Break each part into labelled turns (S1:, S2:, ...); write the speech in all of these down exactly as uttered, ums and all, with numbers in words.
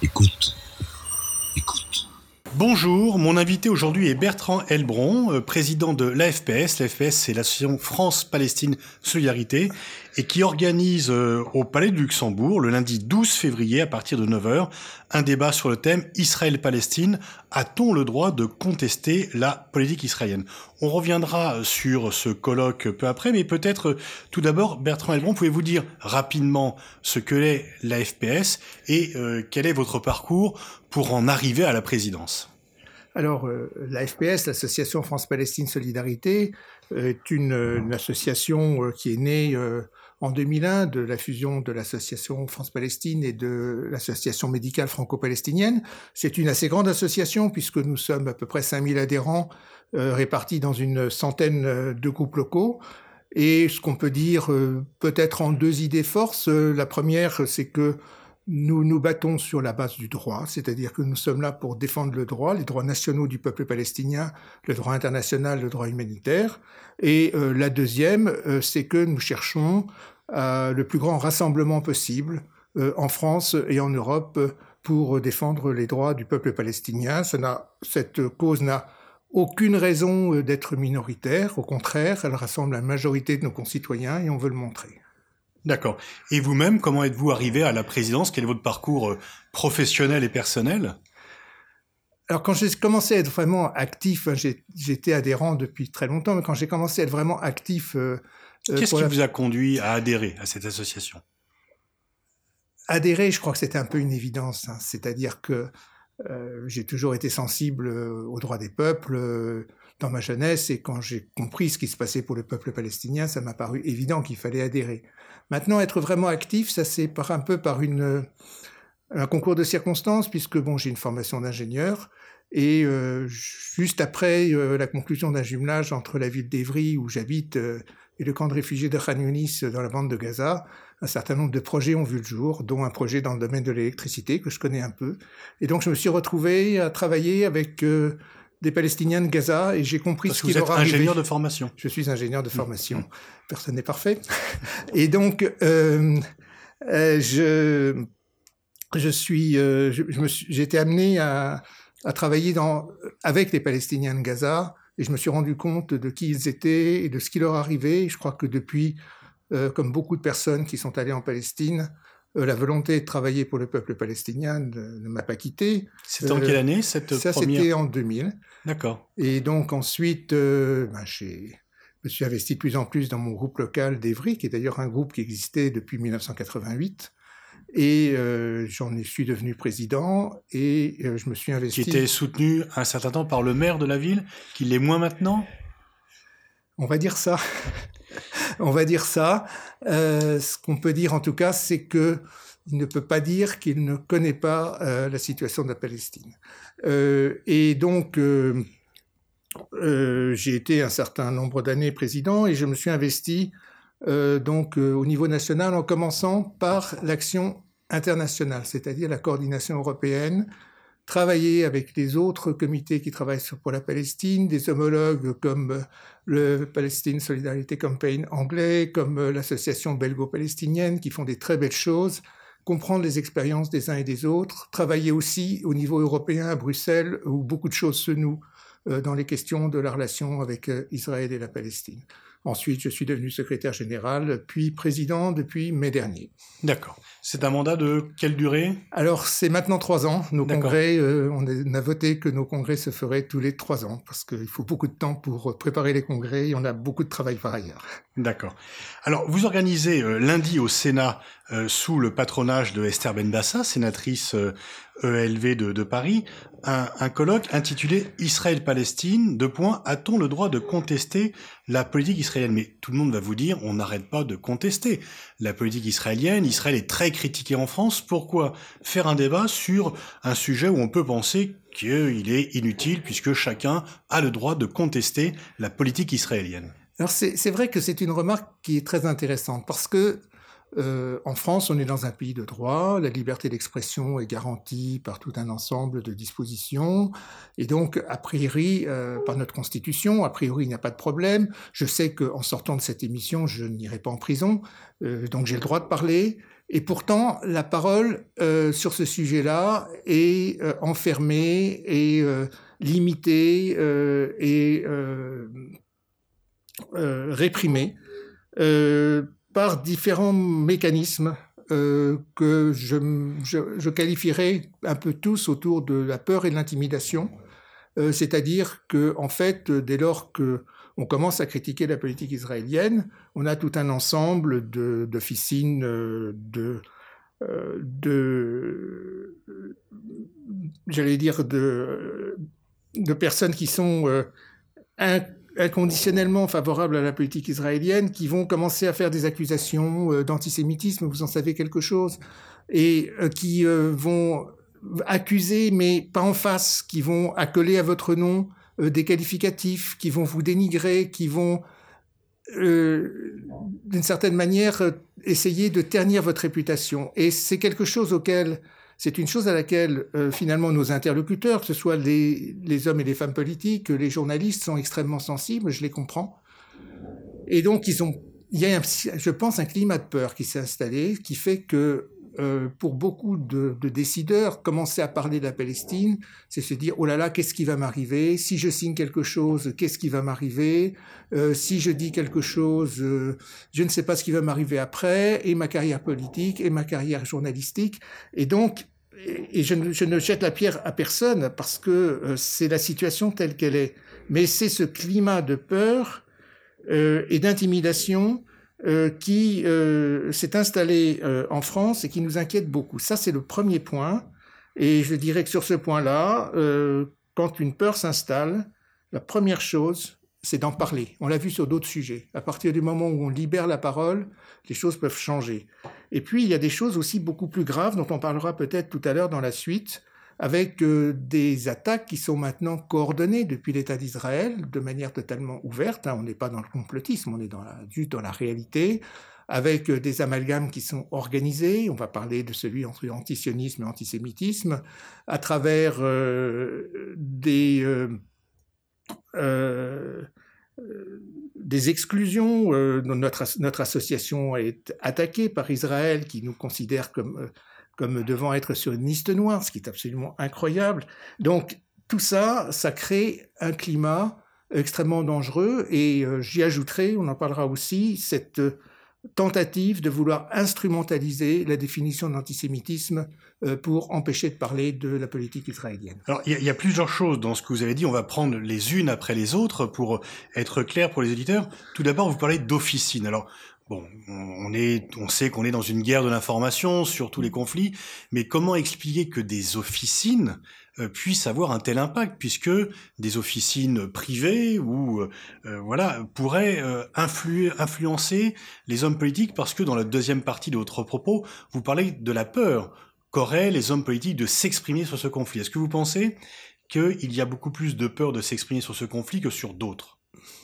S1: Écoute. Écoute.
S2: Bonjour, mon invité aujourd'hui est Bertrand Heilbron, président de l'A F P S. L'A F P S, c'est l'association France-Palestine Solidarité, et qui organise au Palais de Luxembourg, le lundi douze février, à partir de neuf heures, un débat sur le thème « Israël-Palestine, a-t-on le droit de contester la politique israélienne ?» On reviendra sur ce colloque peu après, mais peut-être tout d'abord, Bertrand Heilbron, pouvez-vous dire rapidement ce que est l'A F P S et euh, quel est votre parcours pour en arriver à la présidence?
S3: Alors, euh, l'A F P S, l'Association France-Palestine Solidarité, euh, est une, une association euh, qui est née euh, en deux mille un de la fusion de l'Association France-Palestine et de l'Association médicale franco-palestinienne. C'est une assez grande association puisque nous sommes à peu près cinq mille adhérents euh, répartis dans une centaine de groupes locaux. Et ce qu'on peut dire euh, peut-être en deux idées forces. Euh, la première, c'est que nous nous battons sur la base du droit, c'est-à-dire que nous sommes là pour défendre le droit, les droits nationaux du peuple palestinien, le droit international, le droit humanitaire. Et euh, la deuxième, euh, c'est que nous cherchons euh, le plus grand rassemblement possible euh, en France et en Europe pour défendre les droits du peuple palestinien. Ça n'a, cette cause n'a aucune raison d'être minoritaire, au contraire, elle rassemble la majorité de nos concitoyens et on veut le montrer.
S2: D'accord. Et vous-même, comment êtes-vous arrivé à la présidence? Quel est votre parcours professionnel et personnel?
S3: Alors, quand j'ai commencé à être vraiment actif, j'ai, j'étais adhérent depuis très longtemps, mais quand j'ai commencé à être vraiment actif... Euh,
S2: Qu'est-ce qui
S3: la...
S2: vous a conduit à adhérer à cette association?
S3: Adhérer, je crois que c'était un peu une évidence. Hein. C'est-à-dire que euh, j'ai toujours été sensible aux droits des peuples euh, dans ma jeunesse, et quand j'ai compris ce qui se passait pour le peuple palestinien, ça m'a paru évident qu'il fallait adhérer. Maintenant, être vraiment actif, ça c'est par un peu par une, un concours de circonstances, puisque bon, j'ai une formation d'ingénieur, et euh, juste après euh, la conclusion d'un jumelage entre la ville d'Évry, où j'habite, euh, et le camp de réfugiés de Khan Younis, dans la bande de Gaza, un certain nombre de projets ont vu le jour, dont un projet dans le domaine de l'électricité, que je connais un peu. Et donc, je me suis retrouvé à travailler avec... Euh, des Palestiniens de Gaza, et j'ai compris
S2: Parce
S3: ce qui leur
S2: arrivait. Vous êtes ingénieur
S3: arrivait.
S2: de formation.
S3: Je suis ingénieur de formation. Mmh. Personne n'est parfait. Et donc, euh, euh, je, je suis, euh, je, je me suis, j'ai été amené à, à travailler dans, avec les Palestiniens de Gaza, et je me suis rendu compte de qui ils étaient et de ce qui leur arrivait. Et je crois que depuis, euh, comme beaucoup de personnes qui sont allées en Palestine, Euh, la volonté de travailler pour le peuple palestinien ne, ne m'a pas quitté.
S2: C'était en euh, quelle année, cette
S3: ça,
S2: première...
S3: c'était en deux mille.
S2: D'accord.
S3: Et donc ensuite, euh, ben, j'ai, je me suis investi de plus en plus dans mon groupe local d'Évry, qui est d'ailleurs un groupe qui existait depuis dix-neuf cent quatre-vingt-huit. Et euh, j'en suis devenu président, et euh, je me suis investi...
S2: Qui était soutenu un certain temps par le maire de la ville, qui l'est moins maintenant?
S3: On va dire ça. On va dire ça. Euh, ce qu'on peut dire en tout cas, c'est que il ne peut pas dire qu'il ne connaît pas euh, la situation de la Palestine. Euh, et donc, euh, euh, j'ai été un certain nombre d'années président, et je me suis investi euh, donc euh, au niveau national, en commençant par l'action internationale, c'est-à-dire la coordination européenne, travailler avec les autres comités qui travaillent pour la Palestine, des homologues comme le Palestine Solidarity Campaign anglais, comme l'association belgo-palestinienne, qui font des très belles choses, comprendre les expériences des uns et des autres, travailler aussi au niveau européen à Bruxelles, où beaucoup de choses se nouent dans les questions de la relation avec Israël et la Palestine. Ensuite, je suis devenu secrétaire général, puis président depuis mai dernier.
S2: D'accord. C'est un mandat de quelle durée?
S3: Alors, c'est maintenant trois ans. Nos
S2: D'accord.
S3: congrès, euh, on, est, on a voté que nos congrès se feraient tous les trois ans, parce qu'il faut beaucoup de temps pour préparer les congrès, et on a beaucoup de travail par ailleurs.
S2: D'accord. Alors, vous organisez euh, lundi au Sénat, euh, sous le patronage de Esther Benbassa, sénatrice euh, E L V de, de Paris, un, un colloque intitulé « Israël-Palestine, deux points, a-t-on le droit de contester la politique israélienne ?» Mais tout le monde va vous dire, on n'arrête pas de contester la politique israélienne. Israël est très critiqué en France. Pourquoi faire un débat sur un sujet où on peut penser qu'il est inutile, puisque chacun a le droit de contester la politique israélienne?
S3: Alors, c'est, c'est vrai que c'est une remarque qui est très intéressante, parce que Euh, en France, on est dans un pays de droit, la liberté d'expression est garantie par tout un ensemble de dispositions, et donc, a priori, euh, par notre Constitution, a priori, il n'y a pas de problème. Je sais qu'en sortant de cette émission, je n'irai pas en prison, euh, donc j'ai le droit de parler, et pourtant, la parole euh, sur ce sujet-là est euh, enfermée et euh, limitée euh, et euh, euh, réprimée. Euh, par différents mécanismes euh, que je, je, je qualifierais un peu tous autour de la peur et de l'intimidation. Euh, c'est-à-dire que, en fait, dès lors que on commence à critiquer la politique israélienne, on a tout un ensemble de, d'officines, de, de, j'allais dire, de, de personnes qui sont euh, un, inconditionnellement favorables à la politique israélienne, qui vont commencer à faire des accusations euh, d'antisémitisme, vous en savez quelque chose, et euh, qui euh, vont accuser, mais pas en face, qui vont accoler à votre nom euh, des qualificatifs, qui vont vous dénigrer, qui vont, euh, d'une certaine manière, euh, essayer de ternir votre réputation. Et c'est quelque chose auquel... C'est une chose à laquelle, euh, finalement, nos interlocuteurs, que ce soit les, les hommes et les femmes politiques, les journalistes, sont extrêmement sensibles, je les comprends. Et donc, ils ont, il y a, un, je pense, un climat de peur qui s'est installé, qui fait que, euh, pour beaucoup de, de décideurs, commencer à parler de la Palestine, c'est se dire, oh là là, qu'est-ce qui va m'arriver? Si je signe quelque chose, qu'est-ce qui va m'arriver? euh, Si je dis quelque chose, euh, je ne sais pas ce qui va m'arriver après, et ma carrière politique, et ma carrière journalistique. Et donc, et je ne, je ne jette la pierre à personne parce que euh, c'est la situation telle qu'elle est. Mais c'est ce climat de peur euh, et d'intimidation euh, qui euh, s'est installé euh, en France et qui nous inquiète beaucoup. Ça, c'est le premier point. Et je dirais que sur ce point-là, euh, quand une peur s'installe, la première chose, c'est d'en parler. On l'a vu sur d'autres sujets. À partir du moment où on libère la parole, les choses peuvent changer. Et puis, il y a des choses aussi beaucoup plus graves dont on parlera peut-être tout à l'heure dans la suite, avec euh, des attaques qui sont maintenant coordonnées depuis l'État d'Israël de manière totalement ouverte. Hein. On n'est pas dans le complotisme, on est dans la, juste dans la réalité, avec euh, des amalgames qui sont organisés. On va parler de celui entre antisionisme et antisémitisme, à travers euh, des... Euh, Euh, des exclusions. Euh, notre, notre association est attaquée par Israël, qui nous considère comme, comme devant être sur une liste noire, ce qui est absolument incroyable. Donc, tout ça, ça crée un climat extrêmement dangereux, et euh, j'y ajouterai, on en parlera aussi, cette tentative de vouloir instrumentaliser la définition de l'antisémitisme euh, pour empêcher de parler de la politique israélienne.
S2: Alors, il y, y a plusieurs choses dans ce que vous avez dit. On va prendre les unes après les autres pour être clair pour les éditeurs. Tout d'abord, vous parlez d'officine. Alors, bon, on est, on sait qu'on est dans une guerre de l'information sur tous les conflits, mais comment expliquer que des officines euh, puissent avoir un tel impact, puisque des officines privées ou euh, voilà pourraient euh, influer, influencer les hommes politiques, parce que dans la deuxième partie de votre propos, vous parlez de la peur qu'auraient les hommes politiques de s'exprimer sur ce conflit. Est-ce que vous pensez qu'il y a beaucoup plus de peur de s'exprimer sur ce conflit que sur d'autres?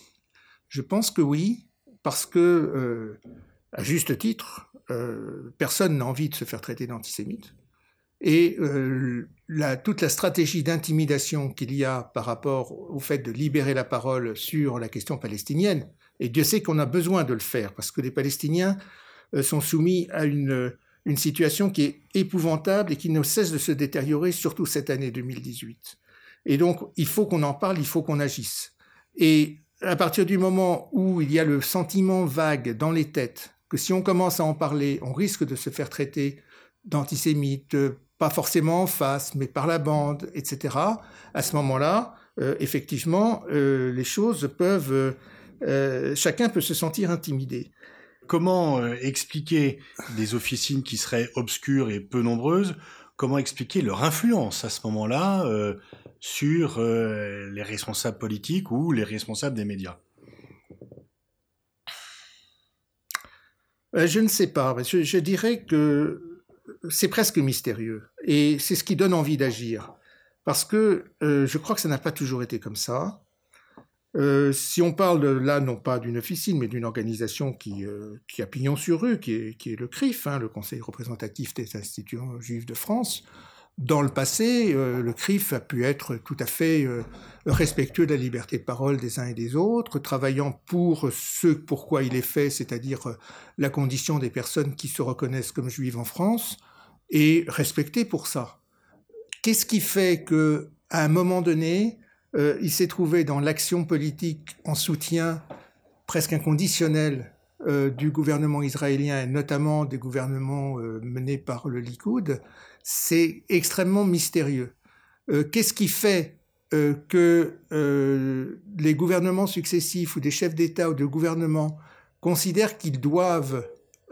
S3: Je pense que oui, parce que, euh, à juste titre, euh, personne n'a envie de se faire traiter d'antisémite. Et euh, la, toute la stratégie d'intimidation qu'il y a par rapport au fait de libérer la parole sur la question palestinienne, et Dieu sait qu'on a besoin de le faire, parce que les Palestiniens euh, sont soumis à une, une situation qui est épouvantable et qui ne cesse de se détériorer, surtout cette année deux mille dix-huit. Et donc, il faut qu'on en parle, il faut qu'on agisse. Et à partir du moment où il y a le sentiment vague dans les têtes que si on commence à en parler, on risque de se faire traiter d'antisémite, pas forcément en face, mais par la bande, et cetera, à ce moment-là, euh, effectivement, euh, les choses peuvent... Euh, chacun peut se sentir intimidé.
S2: Comment euh, expliquer des officines qui seraient obscures et peu nombreuses? Comment expliquer leur influence à ce moment-là euh, sur euh, les responsables politiques ou les responsables des médias?
S3: euh, Je ne sais pas. Je, je dirais que c'est presque mystérieux. Et c'est ce qui donne envie d'agir. Parce que euh, je crois que ça n'a pas toujours été comme ça. Euh, si on parle de, là, non pas d'une officine, mais d'une organisation qui, euh, qui a pignon sur rue, qui est, qui est le C R I F, hein, le Conseil représentatif des institutions juives de France, dans le passé, euh, le C R I F a pu être tout à fait euh, respectueux de la liberté de parole des uns et des autres, travaillant pour ce pourquoi il est fait, c'est-à-dire euh, la condition des personnes qui se reconnaissent comme juives en France, et respecté pour ça. Qu'est-ce qui fait que, à un moment donné, Euh, il s'est trouvé dans l'action politique en soutien presque inconditionnel euh, du gouvernement israélien, et notamment des gouvernements euh, menés par le Likoud? C'est extrêmement mystérieux. Euh, qu'est-ce qui fait euh, que euh, les gouvernements successifs ou des chefs d'État ou de gouvernement considèrent qu'ils doivent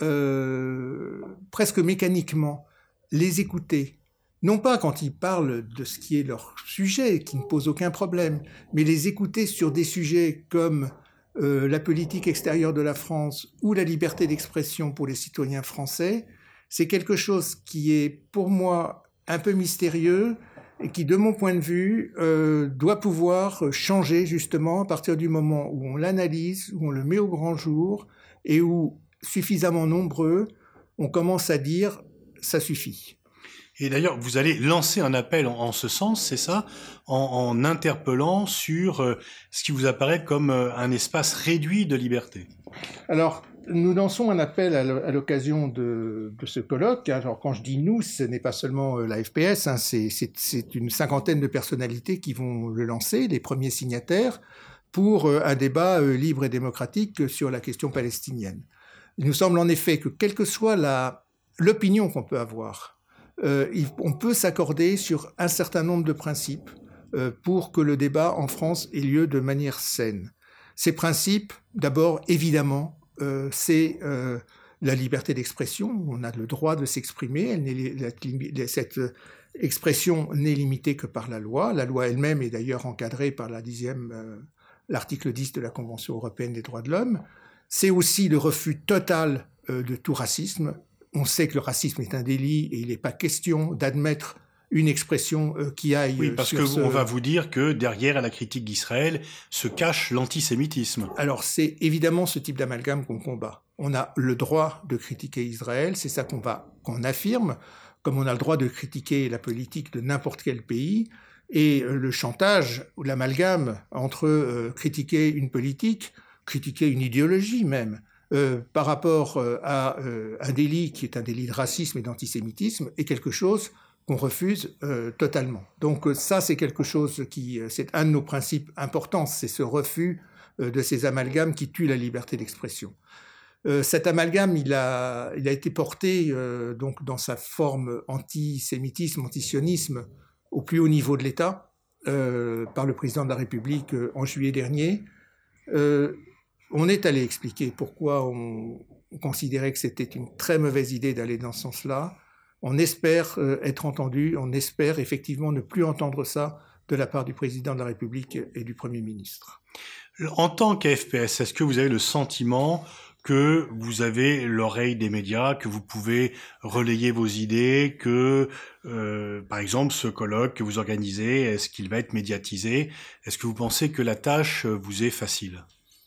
S3: euh, presque mécaniquement les écouter? Non pas quand ils parlent de ce qui est leur sujet, qui ne pose aucun problème, mais les écouter sur des sujets comme euh, la politique extérieure de la France ou la liberté d'expression pour les citoyens français, c'est quelque chose qui est pour moi un peu mystérieux et qui, de mon point de vue, euh, doit pouvoir changer justement à partir du moment où on l'analyse, où on le met au grand jour et où, suffisamment nombreux, on commence à dire « ça suffit ».
S2: Et d'ailleurs, vous allez lancer un appel en, en ce sens, c'est ça, en, en interpellant sur euh, ce qui vous apparaît comme euh, un espace réduit de liberté.
S3: Alors, nous lançons un appel à l'occasion de, de ce colloque. Alors, quand je dis nous, ce n'est pas seulement la F P S, hein, c'est, c'est, c'est une cinquantaine de personnalités qui vont le lancer, les premiers signataires, pour un débat libre et démocratique sur la question palestinienne. Il nous semble en effet que, quelle que soit la, l'opinion qu'on peut avoir, Euh, il, on peut s'accorder sur un certain nombre de principes euh, pour que le débat en France ait lieu de manière saine. Ces principes, d'abord, évidemment, euh, c'est euh, la liberté d'expression. On a le droit de s'exprimer. Elle n'est, la, cette expression n'est limitée que par la loi. La loi elle-même est d'ailleurs encadrée par la dixième, euh, l'article dix de la Convention européenne des droits de l'homme. C'est aussi le refus total euh, de tout racisme. On sait que le racisme est un délit et il n'est pas question d'admettre une expression euh, qui aille
S2: Oui, parce
S3: sur
S2: qu'on
S3: ce...
S2: va vous dire que derrière la critique d'Israël se cache l'antisémitisme.
S3: Alors, c'est évidemment ce type d'amalgame qu'on combat. On a le droit de critiquer Israël, c'est ça qu'on va, qu'on affirme, comme on a le droit de critiquer la politique de n'importe quel pays, et euh, le chantage ou l'amalgame entre euh, critiquer une politique, critiquer une idéologie même, Euh, par rapport euh, à euh, un délit qui est un délit de racisme et d'antisémitisme est quelque chose qu'on refuse euh, totalement. Donc euh, ça, c'est quelque chose qui, euh, c'est un de nos principes importants, c'est ce refus euh, de ces amalgames qui tuent la liberté d'expression. Euh, cet amalgame, il a, il a été porté euh, donc dans sa forme antisémitisme, antisionisme au plus haut niveau de l'État euh, par le président de la République euh, en juillet dernier. Euh, On est allé expliquer pourquoi on, on considérait que c'était une très mauvaise idée d'aller dans ce sens-là. On espère euh, être entendu, on espère effectivement ne plus entendre ça de la part du président de la République et du Premier ministre.
S2: En tant qu'A F P S, est-ce que vous avez le sentiment que vous avez l'oreille des médias, que vous pouvez relayer vos idées, que, euh, par exemple, ce colloque que vous organisez, est-ce qu'il va être médiatisé? Est-ce que vous pensez que la tâche vous est facile?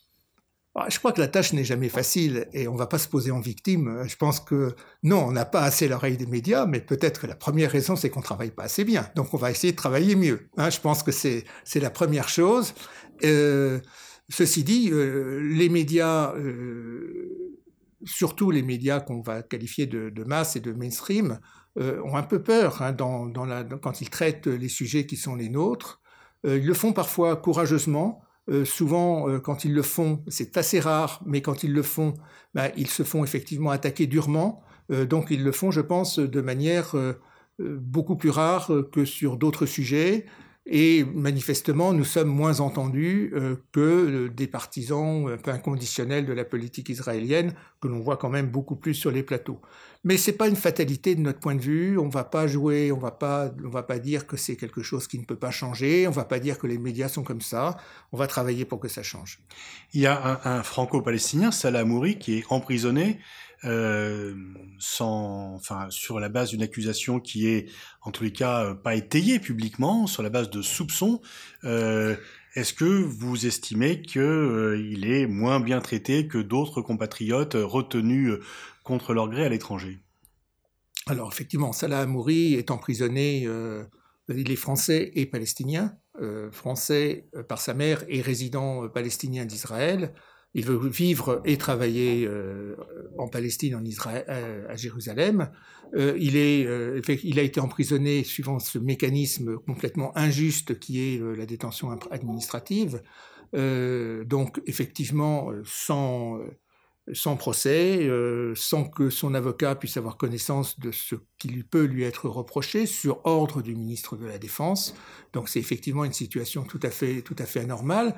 S3: Je crois que la tâche n'est jamais facile et on ne va pas se poser en victime. Je pense que non, on n'a pas assez l'oreille des médias, mais peut-être que la première raison, c'est qu'on ne travaille pas assez bien. Donc on va essayer de travailler mieux. Hein, je pense que c'est, c'est la première chose. Euh, ceci dit, euh, les médias, euh, surtout les médias qu'on va qualifier de, de masse et de mainstream, euh, ont un peu peur hein, dans, dans la, dans, quand ils traitent les sujets qui sont les nôtres. Euh, ils le font parfois courageusement. Euh, souvent, euh, quand ils le font, c'est assez rare, mais quand ils le font, bah, ils se font effectivement attaquer durement. Euh, donc, ils le font, je pense, de manière euh, beaucoup plus rare que sur d'autres sujets. Et manifestement, nous sommes moins entendus euh, que euh, des partisans un peu inconditionnels de la politique israélienne, que l'on voit quand même beaucoup plus sur les plateaux. Mais c'est pas une fatalité de notre point de vue. On va pas jouer, on va pas, on va pas dire que c'est quelque chose qui ne peut pas changer. On va pas dire que les médias sont comme ça. On va travailler pour que ça change.
S2: Il y a un, un franco-palestinien, Salah Hamouri, qui est emprisonné euh, sans, enfin, sur la base d'une accusation qui est, en tous les cas, pas étayée publiquement, sur la base de soupçons. Euh, Est-ce que vous estimez qu'il euh, est moins bien traité que d'autres compatriotes retenus contre leur gré à l'étranger?
S3: Alors effectivement, Salah Hamouri est emprisonné, euh, il est français et palestinien, euh, français euh, par sa mère et résident euh, palestinien d'Israël. Il veut vivre et travailler euh, en Palestine, en Israël, euh, à Jérusalem. Euh, il, est, euh, il a été emprisonné suivant ce mécanisme complètement injuste qui est euh, la détention administrative. Euh, donc effectivement, sans... Euh, sans procès, euh, sans que son avocat puisse avoir connaissance de ce qui lui peut lui être reproché, sur ordre du ministre de la Défense. Donc c'est effectivement une situation tout à fait, tout à fait anormale.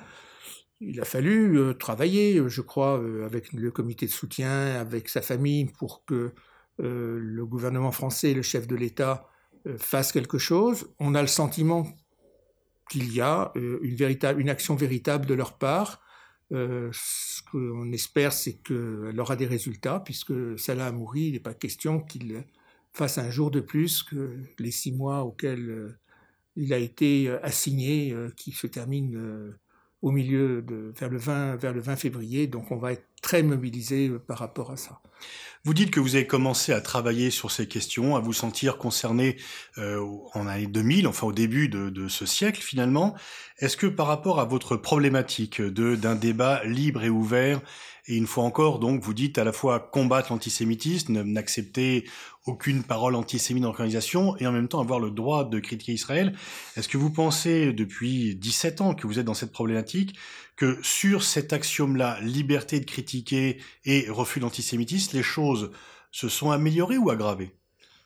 S3: Il a fallu euh, travailler, je crois, euh, avec le comité de soutien, avec sa famille, pour que euh, le gouvernement français, le chef de l'État, euh, fasse quelque chose. On a le sentiment qu'il y a euh, une, véritable, une action véritable de leur part. Euh, ce qu'on espère, c'est qu'elle aura des résultats, puisque Salah Hamouri, il n'est pas question qu'il fasse un jour de plus que les six mois auxquels euh, il a été assigné, euh, qui se terminent euh, au milieu de vers le vingt vers le vingt février. Donc, on va être très mobilisé euh, par rapport à ça.
S2: Vous dites que vous avez commencé à travailler sur ces questions, à vous sentir concerné euh, en l'année deux mille, enfin au début de, de ce siècle finalement. Est-ce que par rapport à votre problématique de, d'un débat libre et ouvert, et une fois encore, donc, vous dites à la fois combattre l'antisémitisme, n'accepter aucune parole antisémite dans l'organisation, et en même temps avoir le droit de critiquer Israël, est-ce que vous pensez, depuis dix-sept ans que vous êtes dans cette problématique, que sur cet axiome-là, liberté de critiquer et refus de l'antisémitisme, les choses se sont améliorées ou aggravées?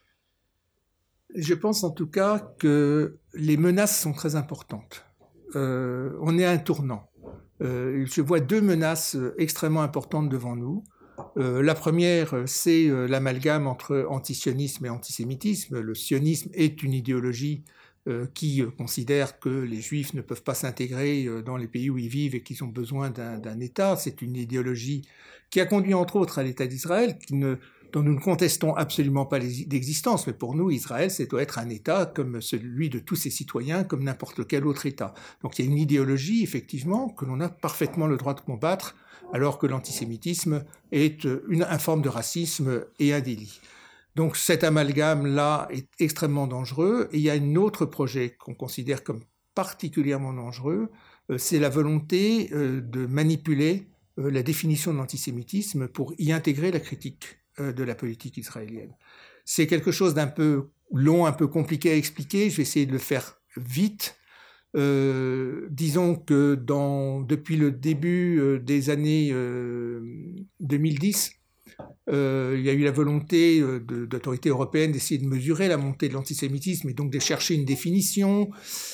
S3: Je pense en tout cas que les menaces sont très importantes. Euh, on est à un tournant. Euh, je vois deux menaces extrêmement importantes devant nous. Euh, la première, c'est euh, l'amalgame entre antisionisme et antisémitisme. Le sionisme est une idéologie euh, qui euh, considère que les Juifs ne peuvent pas s'intégrer euh, dans les pays où ils vivent et qu'ils ont besoin d'un, d'un État. C'est une idéologie qui a conduit entre autres à l'État d'Israël, qui ne, dont nous ne contestons absolument pas l'existence, mais pour nous, Israël, c'est doit être un État comme celui de tous ses citoyens, comme n'importe quel autre État. Donc il y a une idéologie, effectivement, que l'on a parfaitement le droit de combattre, alors que l'antisémitisme est une, une forme de racisme et un délit. Donc cet amalgame-là est extrêmement dangereux. Et il y a un autre projet qu'on considère comme particulièrement dangereux, euh, c'est la volonté euh, de manipuler euh, la définition de l'antisémitisme pour y intégrer la critique de la politique israélienne. C'est quelque chose d'un peu long, un peu compliqué à expliquer. Je vais essayer de le faire vite. Euh, disons que dans, depuis le début euh, des années euh, deux mille dix, euh, il y a eu la volonté euh, de, d'autorités européennes d'essayer de mesurer la montée de l'antisémitisme et donc de chercher une définition.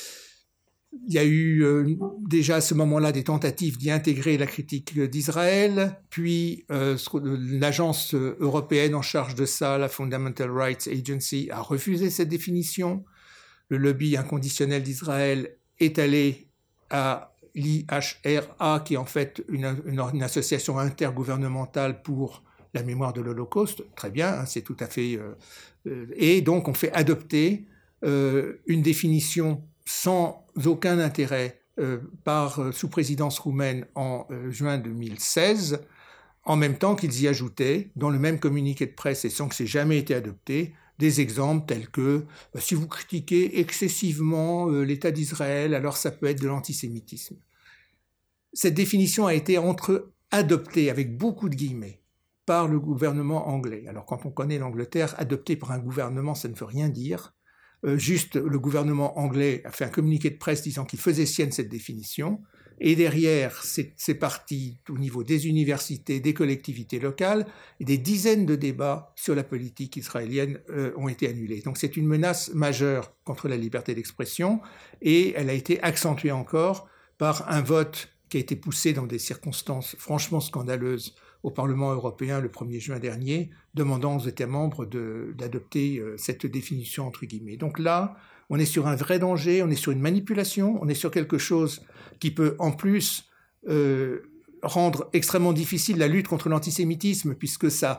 S3: Il y a eu euh, déjà à ce moment-là des tentatives d'y intégrer la critique d'Israël, puis euh, l'agence européenne en charge de ça, la Fundamental Rights Agency, a refusé cette définition. Le lobby inconditionnel d'Israël est allé à l'I H R A, qui est en fait une, une, une association intergouvernementale pour la mémoire de l'Holocauste. Très bien, hein, c'est tout à fait... Euh, euh, et donc on fait adopter euh, une définition sans aucun intérêt euh, par euh, sous présidence roumaine en euh, juin deux mille seize, en même temps qu'ils y ajoutaient, dans le même communiqué de presse et sans que ça ait jamais été adopté, des exemples tels que bah, si vous critiquez excessivement euh, l'État d'Israël, alors ça peut être de l'antisémitisme. Cette définition a été entre adoptée avec beaucoup de guillemets par le gouvernement anglais. Alors quand on connaît l'Angleterre, adoptée par un gouvernement, ça ne veut rien dire. Euh, juste, le gouvernement anglais a fait un communiqué de presse disant qu'il faisait sienne cette définition, et derrière, c'est, c'est parti au niveau des universités, des collectivités locales, et des dizaines de débats sur la politique israélienne euh, ont été annulés. Donc c'est une menace majeure contre la liberté d'expression, et elle a été accentuée encore par un vote qui a été poussé dans des circonstances franchement scandaleuses au Parlement européen le premier juin dernier, demandant aux États membres de, d'adopter euh, cette définition entre guillemets. Donc là, on est sur un vrai danger, on est sur une manipulation, on est sur quelque chose qui peut en plus euh, rendre extrêmement difficile la lutte contre l'antisémitisme, puisque ça,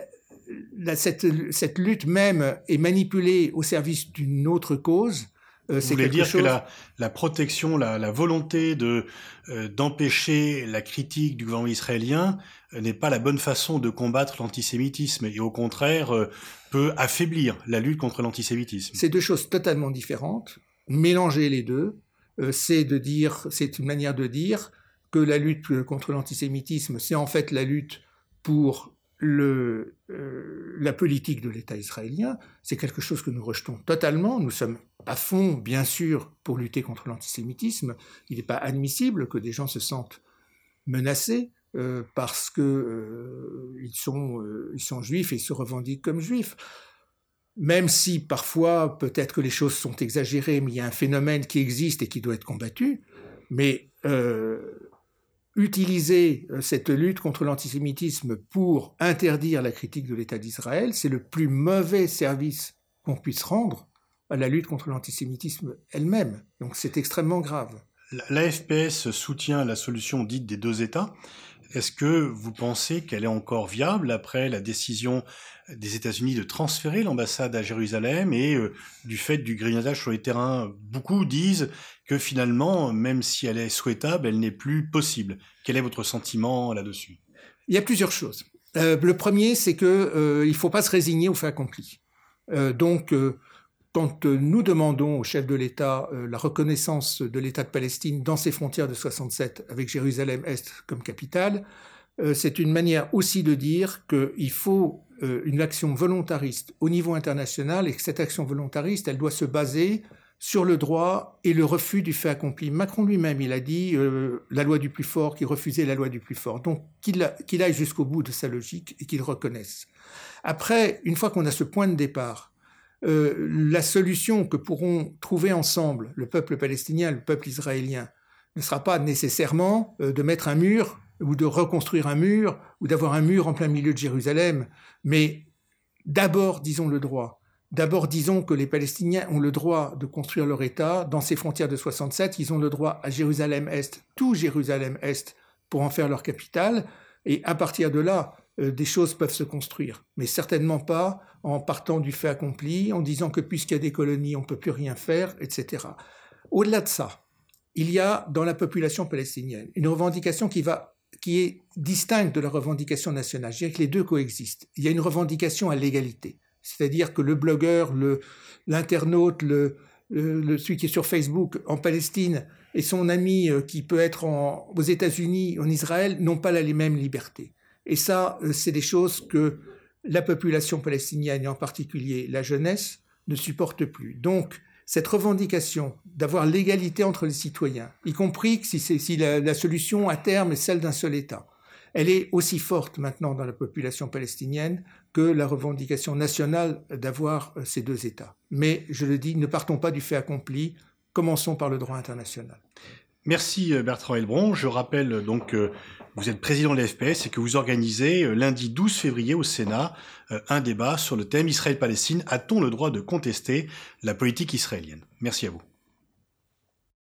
S3: la, cette, cette lutte même est manipulée au service d'une autre cause.
S2: Euh, Vous voulez dire chose... que la, la protection, la, la volonté de, euh, d'empêcher la critique du gouvernement israélien euh, n'est pas la bonne façon de combattre l'antisémitisme et au contraire euh, peut affaiblir la lutte contre l'antisémitisme.
S3: C'est deux choses totalement différentes. Mélanger les deux, euh, c'est de dire, c'est une manière de dire que la lutte contre l'antisémitisme, c'est en fait la lutte pour le, euh, la politique de l'État israélien. C'est quelque chose que nous rejetons totalement. Nous sommes à fond, bien sûr, pour lutter contre l'antisémitisme. Il n'est pas admissible que des gens se sentent menacés euh, parce qu'ils euh, sont, euh, ils sont juifs et se revendiquent comme juifs. Même si parfois, peut-être que les choses sont exagérées, mais il y a un phénomène qui existe et qui doit être combattu. Mais euh, utiliser cette lutte contre l'antisémitisme pour interdire la critique de l'État d'Israël, c'est le plus mauvais service qu'on puisse rendre à la lutte contre l'antisémitisme elle-même. Donc c'est extrêmement grave.
S2: L'A F P S soutient la solution dite des deux États. Est-ce que vous pensez qu'elle est encore viable après la décision des États-Unis de transférer l'ambassade à Jérusalem et euh, du fait du grignotage sur les terrains? Beaucoup disent que finalement, même si elle est souhaitable, elle n'est plus possible. Quel est votre sentiment là-dessus?
S3: Il y a plusieurs choses. Euh, le premier, c'est qu'il euh, ne faut pas se résigner au fait accompli. Euh, donc, euh, quand nous demandons au chef de l'État euh, la reconnaissance de l'État de Palestine dans ses frontières de soixante-sept, avec Jérusalem-Est comme capitale, euh, c'est une manière aussi de dire qu'il faut euh, une action volontariste au niveau international et que cette action volontariste, elle doit se baser sur le droit et le refus du fait accompli. Macron lui-même, il a dit euh, la loi du plus fort, qu'il refusait la loi du plus fort. Donc, qu'il, a, qu'il aille jusqu'au bout de sa logique et qu'il reconnaisse. Après, une fois qu'on a ce point de départ, Euh, la solution que pourront trouver ensemble le peuple palestinien et le peuple israélien ne sera pas nécessairement euh, de mettre un mur ou de reconstruire un mur ou d'avoir un mur en plein milieu de Jérusalem, mais d'abord disons le droit. D'abord disons que les Palestiniens ont le droit de construire leur État dans ces frontières de soixante-sept, ils ont le droit à Jérusalem-Est, tout Jérusalem-Est, pour en faire leur capitale, et à partir de là, euh, des choses peuvent se construire, mais certainement pas en partant du fait accompli, en disant que puisqu'il y a des colonies, on ne peut plus rien faire, et cetera. Au-delà de ça, il y a dans la population palestinienne une revendication qui, va, qui est distincte de la revendication nationale. Je dirais que les deux coexistent. Il y a une revendication à l'égalité, c'est-à-dire que le blogueur, le, l'internaute, le, le, le, celui qui est sur Facebook en Palestine et son ami qui peut être en, aux États-Unis, en Israël, n'ont pas les mêmes libertés. Et ça, c'est des choses que la population palestinienne, et en particulier la jeunesse, ne supporte plus. Donc, cette revendication d'avoir l'égalité entre les citoyens, y compris si, c'est, si la, la solution à terme est celle d'un seul État, elle est aussi forte maintenant dans la population palestinienne que la revendication nationale d'avoir ces deux États. Mais, je le dis, ne partons pas du fait accompli, commençons par le droit international.
S2: Merci Bertrand Heilbron. Je rappelle donc que vous êtes président de l'A F P S et que vous organisez lundi douze février au Sénat un débat sur le thème Israël-Palestine. A-t-on le droit de contester la politique israélienne? Merci à vous.